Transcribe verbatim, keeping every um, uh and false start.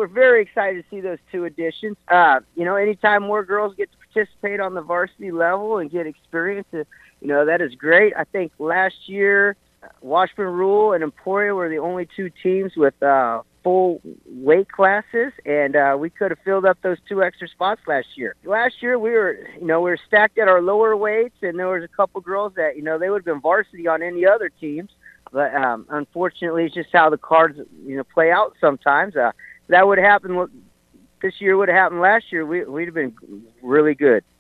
we're very excited to see those two additions. Uh, you know, anytime more girls get to participate on the varsity level and get experience, uh, you know, that is great. I think last year, Washburn Rural and Emporia were the only two teams with uh, full weight classes, and uh, we could have filled up those two extra spots last year. Last year, we were, you know, we were stacked at our lower weights, and there was a couple girls that, you know, they would have been varsity on any other teams. But um, unfortunately, it's just how the cards, you know, play out sometimes. Uh, that would happen this year. Would have happened last year. We, we'd have been really good.